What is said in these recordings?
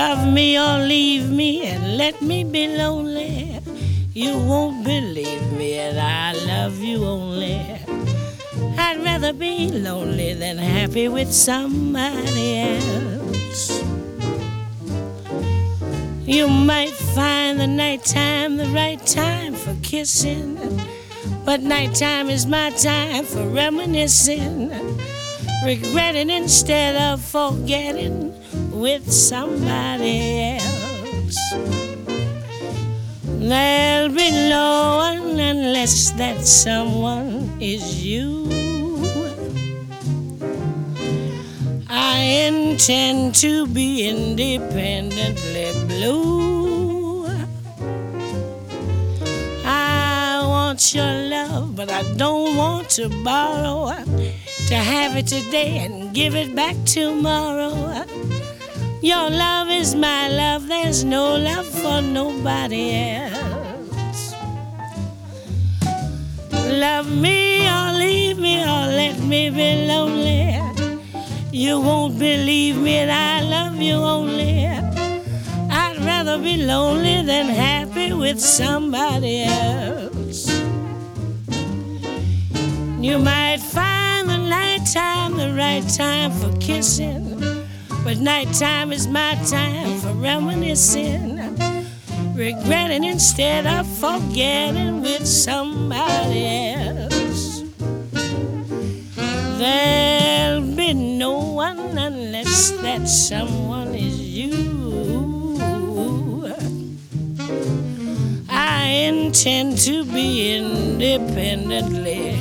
Love me or leave me and let me be lonely. You won't believe me and I love you only. I'd rather be lonely than happy with somebody else. You might find the nighttime the right time for kissing, but nighttime is my time for reminiscing, regretting instead of forgetting with somebody else. There'll be no one unless that someone is you. I intend to be independently blue. I want your love, but I don't want to borrow. To have it today and give it back tomorrow. Your love is my love, there's no love for nobody else. Love me or leave me or let me be lonely. You won't believe me and I love you only. I'd rather be lonely than happy with somebody else. You might find the nighttime the right time for kissing, but nighttime is my time for reminiscing, regretting instead of forgetting with somebody else. There'll be no one unless that someone is you. I intend to be independently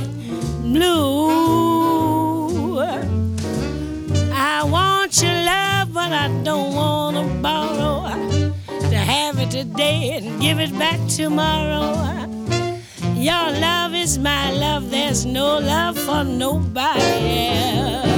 blue. I want your love, but I don't want to borrow. To have it today and give it back tomorrow. Your love is my love, there's no love for nobody else.